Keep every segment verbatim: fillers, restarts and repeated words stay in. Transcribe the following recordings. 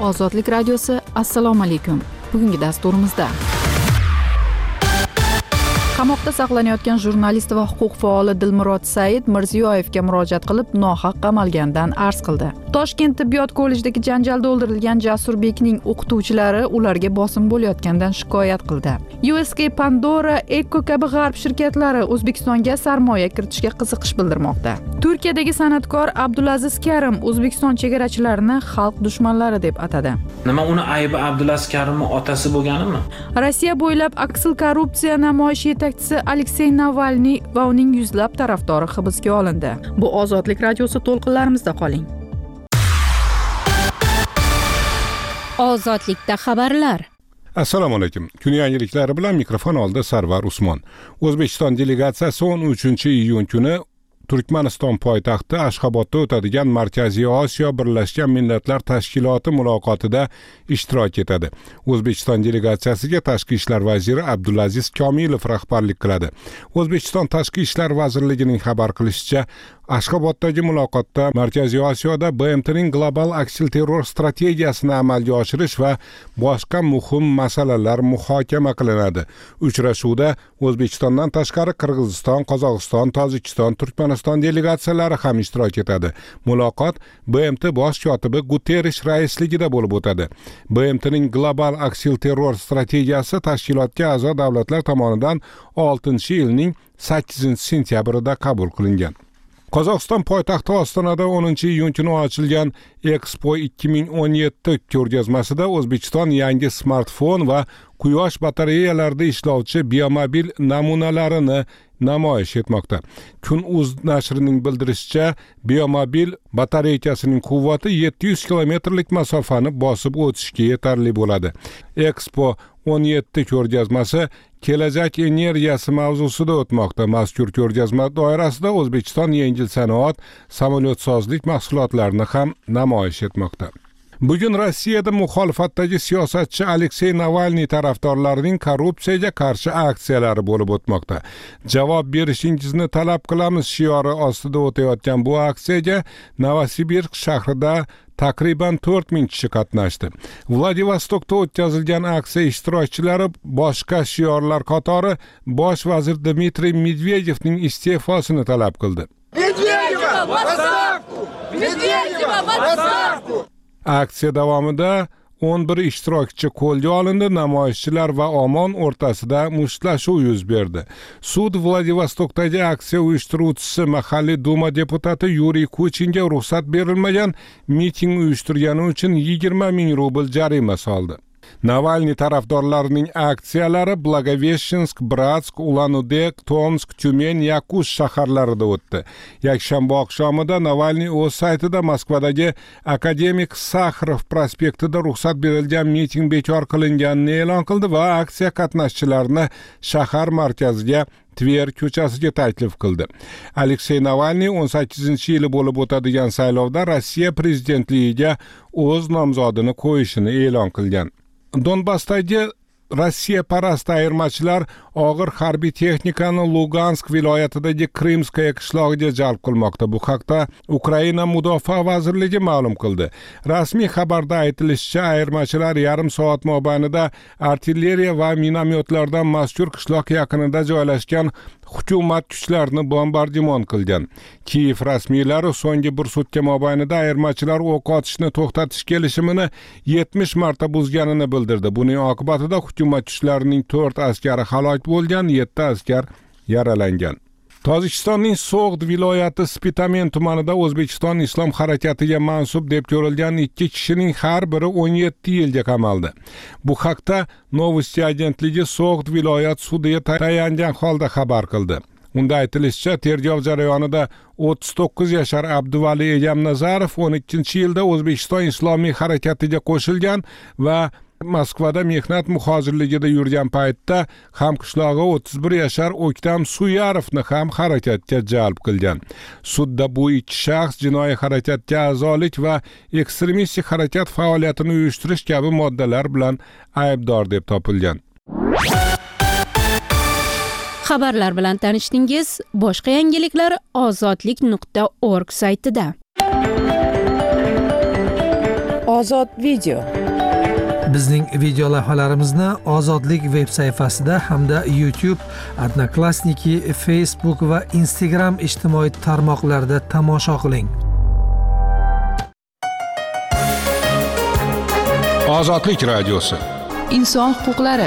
Ozodlik radiosi, assalomu alaykum. Bugungi dasturimizda qamoqda saqlanayotgan jurnalist va huquq faoli Dilmurod Said Mirziyoyevga murojaat qilib nohaq qamalgandan arz qildi. Toshkent tibbiyot kollejidagi janjalda o'ldirilgan Jasurbekning o'qituvchilari ularga bosim bo'layotgandan shikoyat qildi. U S K Pandora, Eko kabi g'arb shirkatlari O'zbekistonga sarmoya kiritishga qiziqish bildirmoqda. Turkiyadagi san'atkor Abdulaziz Karim O'zbekiston chegarachilarini xalq dushmanlari deb atadi. Nima uni aybi Abdulaziz Karimning otasi bo'lganimi? Rossiya bo'ylab aksil korrupsiya namoyishi yetakchisi Aleksey Navalniy va uning yuzlab tarafdori hibsga olindi. Bu Ozodlik radiosi to'lqinlarimizda qoling. Ozodlikda xabarlar. Assalomu alaykum. Kun yangiliklari bilan mikrofon oldida Sarvar Usmon. O'zbekiston delegatsiyasi o'n uchinchi iyun kuni Turkmaniston poytaxti Ashxobodda o'tadigan Markaziy Osiyo Birlashgan Millatlar Tashkiloti muloqotida ishtirok etadi. O'zbekiston delegatsiyasiga Tashqi ishlar vaziri Abdulaziz Komilov rahbarlik qiladi. O'zbekiston Tashqi ishlar vazirligining xabar qilishicha, Ashxoboddagi muloqotda Markaziy Osiyoda B M T'ning global aksilterror strategiyasini amalga oshirish va boshqa muhim masalalar muhokama qilinadi. Uchrashuvda O'zbekistondan tashqari Qirg'iziston, Qozog'iston, Tojikiston, Turkmaniston delegatsiyalari ham ishtirok etadi. Muloqot B M T bosh kotibi Guterrish raisligida bo'lib o'tadi. B M T'ning global aksilterror strategiyasi tashkilotga a'zo davlatlar tomonidan oltinchi yilning sakkizinchi sentyabrida qabul qilingan. Qozog'iston poytaxti Ostonada o'ninchi iyun kuni ochilgan Expo ikki ming o'n yetti ko'rgazmasida O'zbekiston yangi smartfon va quyosh batareyalarida ishlovchi biomobil namunalarini namoyish etmoqda. Kun.uz nashrining bildirishicha, biomobil batareykasining quvvati yetti yuz kilometrlik masofani bosib o'tishga yetarli bo'ladi. Expo o'n yetti ko'rgazmasi kelajak energiyasi mavzusida o'tmoqda. Mazkur ko'rgazma doirasida O'zbekiston yengil sanoat, samolyotsozlik mahsulotlarini ham namoyish etmoqda. Bugun Rossiyada muxolifatdagi siyosatchi Aleksey Navalniy tarafdorlarining korrupsiyaga qarshi aksiyalari bo'lib o'tmoqda. Javob berishingizni talab qilamiz shiori ostida o'tayotgan bu aksiyaga Novosibirsk shahrida takriban to'rt ming kishi qatnashdi. Vladivostokda o'tkazilgan aksiya ishtirokchilari boshqa shiorlar qatori bosh vazir Dmitriy Medvedevning iste'fosini talab qildi. Medvedeva в отставку! Medvedeva в отставку! Aksiya davomida o'n bir ishtirokchi qo'lga olindi. Namoyishchilar va OMON o'rtasida mushtlashuv yuz berdi. Sud Vladivostokdagi aksiya uyushtiruvchisi mahalliy duma deputati Yuriy Kuchinga ruxsat berilmagan miting uyushtirgani uchun yigirma ming rubl jarima soldi. Navalniy tarafdorlarining aksiyalari Blagoveshchensk, Bratsk, Ulan-Ude, Tomsk, Tyumen, Yakush shaharlarida o'tdi. Yakshanba oqshomida Navalniy o'z saytida Moskvadagi Akademik Sakharov prospektida ruxsat berilgan miting bekor qilinganini e'lon qildi va aksiya qatnashchilarini shahar markaziga Tver ko'chasiga taklif qildi. Aleksey Navalniy o'n sakkizinchi yili bo'lib o'tadigan saylovda Rossiya prezidentligiga o'z nomzodini qo'yishini e'lon qilgan. Donbassdagi Rossiya parast ayirmachilar og'ir harbiy texnikani Lugansk viloyatidagi Krimskaya qishlog'iga jalb qilmoqda. Bu haqda Ukraina Mudofaa vazirligi ma'lum qildi. Rasmiy xabarda aytilishicha, ayirmachilar yarim soat mobaynida artilleriya va minomyotlardan mazkur qishloq yaqinida joylashgan hukumat kuchlarini bombardimon qilgan. Kiyev rasmiylari so'nggi bir sutka mobaynida ayirmachilar o'q otishni to'xtatish kelishimini yetmish marta buzganini bildirdi. Buning oqibatida hukumat kuchlarining to'rt askari halok bo'lgan, yetti askar yaralangan. Tojikistonning So'g'd viloyati Spitamen tumanida O'zbekiston Islom harakatiga mansub deb ko'rilgan ikki kishining har biri o'n yetti yilga qamaldi. Bu haqda Novosti agentligi So'g'd viloyat sudiga tayangan holda xabar qildi. Unda aytilishicha, tergov jarayonida o'ttiz to'qqiz yashar Abduvali Egamnazarov o'n ikkinchi yilda O'zbekiston Islomiy harakatiga qo'shilgan va Moskvada mehnat muhojirligida yurgan paytda hamqishlog'i o'ttiz bir yashar O'ktam Suyarovni ham harakatga jalb qilgan. Sudda bu ikki shaxs jinoiy harakatga a'zolik va ekstremistik harakat faoliyatini uyushtirish kabi moddalar bilan aybdor deb topilgan. Xabarlar bilan tanishdingiz. Boshqa yangiliklar ozodlik nuqta org saytida. Ozod video. Bizning video lavhalarimizni Ozodlik veb sayfasida hamda YouTube, Odnoklassniki, Facebook va Instagram ijtimoiy tarmoqlarida tomosha qiling. Ozodlik radiosi. Inson huquqlari.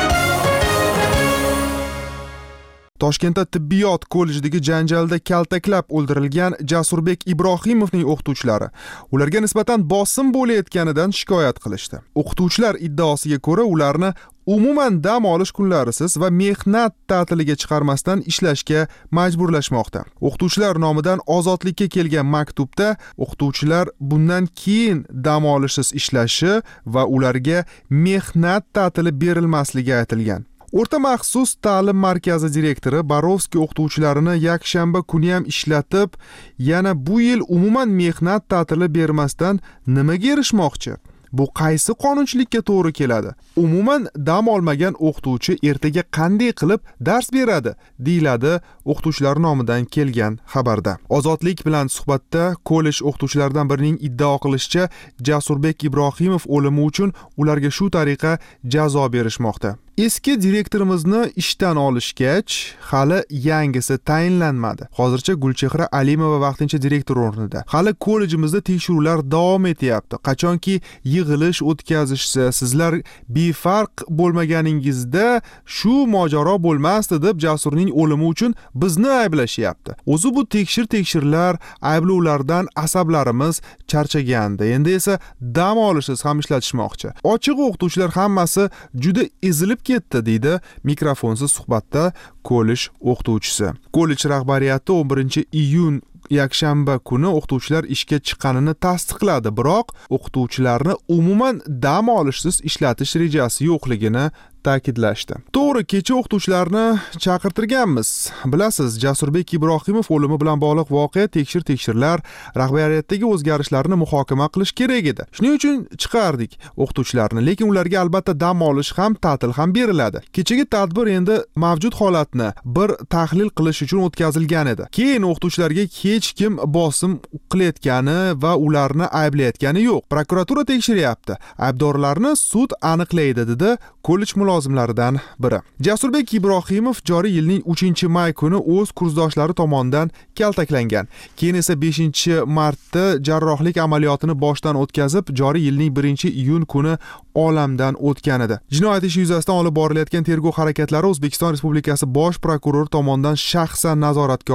Toshkentda tibbiyot kollejidagi janjalda kaltaklab o'ldirilgan Jasurbek Ibrohimovning o'qituvchilari ularga nisbatan bosim bo'layotganidan shikoyat qilishdi. O'qituvchilar iddaosiga ko'ra ularni umuman dam olish kunlarisiz va mehnat ta'tiliga chiqarmasdan ishlashga majburlashmoqda. O'qituvchilar nomidan Ozodlikka kelgan maktubda o'qituvchilar bundan keyin dam olishsiz ishlashi va ularga mehnat ta'tili berilmasligi aytilgan. O'rta maxsus ta'lim markazi direktori Barovskiy o'qituvchilarini yakshanba kuni ham ishlatib, yana bu yil umuman mehnat ta'tili bermasdan nimaga erishmoqchi? Bu qaysi qonunchilikka to'g'ri keladi? Umuman dam olmagan o'qituvchi ertaga qanday qilib dars beradi? deyiladi o'qituvchilar nomidan kelgan xabarda. Ozodlik bilan suhbatda kollej o'qituvchilaridan birining iddao qilishicha, Jasurbek Ibrohimov o'limi uchun ularga shu tariqa jazo berishmoqda. Eski direktorimizni ishdan olishgach, hali yangisi tayinlanmadi. Hozircha Gulchehra Alimova vaqtincha direktor o'rnida. Hali kollejimizda tekshiruvlar davom etyapti. Qachonki yig'ilish o'tkazishsa, sizlar befarq bo'lmaganingizda shu mojaro bo'lmasdi deb Jasurning o'limi uchun bizni ayblashyapti. O'zi bu tekshir-tekshirlar, ayblovlardan asablarimiz charchagandi. Endi esa dam olishsiz ham ishlatishmoqchi. Ochiq o'qituvchilar hammasi juda ezilib ketdi, deydi mikrofonsiz suhbatda kollej o'qituvchisi. Kollej rahbariyati o'n birinchi iyun yakshanba kuni o'qituvchilar ishga chiqqanini tasdiqladi, biroq o'qituvchilarni umuman dam olishsiz ishlatish rejasi yo'qligini ta'kidlashdi. To'g'ri, kecha o'qituvchilarni chaqirtirganmiz. Bilasiz, Jasurbek Ibrohimov o'limi bilan bog'liq voqea tekshir-tekshirlar, rahbariyatdagi o'zgarishlarni muhokama qilish kerak edi. Shuning uchun chiqardik o'qituvchilarni, lekin ularga albatta dam olish ham, ta'til ham beriladi. Kechagi tadbir endi mavjud holatni bir tahlil qilish uchun o'tkazilgan edi. Keyin o'qituvchilarga hech kim bosim qilayotgani va ularni ayblayotgani yo'q. Prokuratura tekshiryapti. Aybdorlarni sud aniqlaydi, dedi kollej mulozimlaridan biri. Jasurbek Ibrohimov joriy yilning uchinchi may kuni o'z kursdoshlari tomonidan kaltaklangan. Keyin esa beshinchi martda jarrohlik amaliyotini boshdan o'tkazib, joriy yilning birinchi iyun kuni olamdan o'tgan edi. Jinoyat ishi yuzasidan olib borilayotgan tergov harakatlari O'zbekiston Respublikasi Bosh prokurori tomonidan shaxsan nazoratga